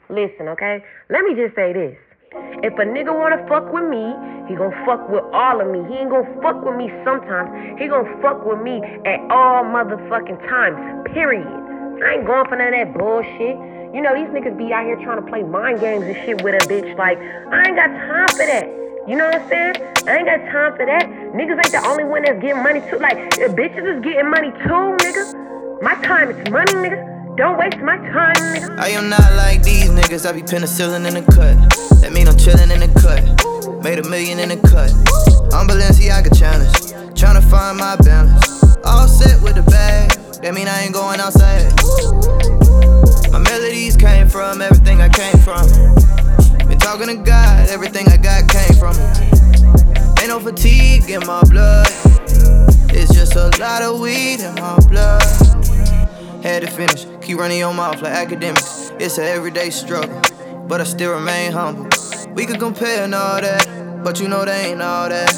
Listen, okay? Let me just say this. If a nigga wanna fuck with me, he gon' fuck with all of me. He ain't gon' fuck with me sometimes. He gon' fuck with me at all motherfucking times, period. I ain't going for none of that bullshit. You know, these niggas be out here trying to play mind games and shit with a bitch. Like, I ain't got time for that. You know what I'm saying? I ain't got time for that. Niggas ain't the only one that's getting money too. Like, if bitches is getting money too, nigga. My time is money, nigga. Don't waste my time, nigga. I am not like these niggas. I be penicillin in the cut. That mean I'm chillin' in the cut. Made $1 million in the cut. I'm Balenciaga challenge. Tryna find my balance. All set with the bag. That mean I ain't going outside. My melodies came from everything I came from. Been talking to God. Everything I got came from it. Ain't no fatigue in my blood. It's just a lot of weed in my blood. Had to finish, keep running your mouth like academics. It's an everyday struggle, but I still remain humble. We could compare and all that, but you know they ain't all that.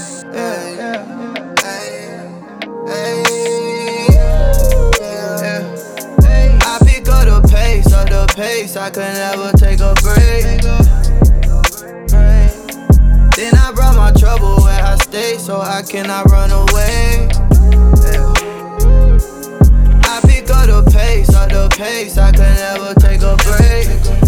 I pick up the pace, I could never take a break. Then I brought my trouble where I stay, so I cannot run away. The pace, I could never take a break.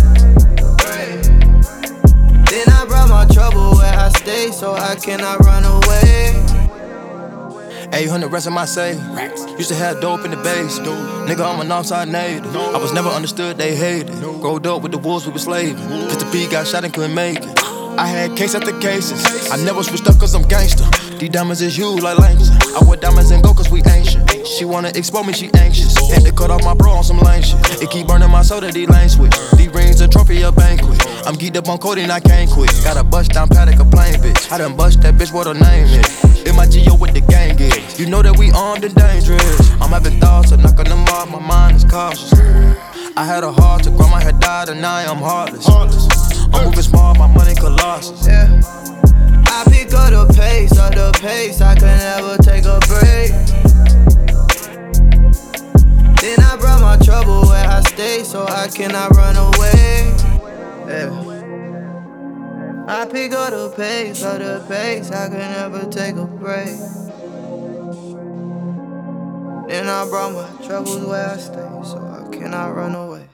Then I brought my trouble where I stay, so I cannot run away. 800 rest of my savings. Used to have dope in the base. Nigga, I'm an outside native. I was never understood, they hated. Growed up with the wolves, we were slaving. Cause the B got shot and couldn't make it. I had case after cases. I never switched up cause I'm gangster. These diamonds is huge like Langston. I wear diamonds and gold cause we ancient. She wanna expose me, she anxious. Had to cut off my bro on some lame shit. It keep burning my soul that these lanes switch. These rings a trophy, a banquet. I'm geeked up on codeine, I can't quit. Got a bust down paddock, a plain bitch. I done bust that bitch, what her name is. In my G.O. with the gang is. You know that we armed and dangerous. I'm having thoughts of knocking them off, my mind is cautious. I had a heart to grow, my head died and now I'm heartless. I'm moving small, my money colossus. Yeah. I pick up the pace, I could never take a break. Then I brought my trouble where I stay, so I cannot run away. Yeah. I pick up the pace, I could never take a break. Then I brought my troubles where I stay, so I cannot run away.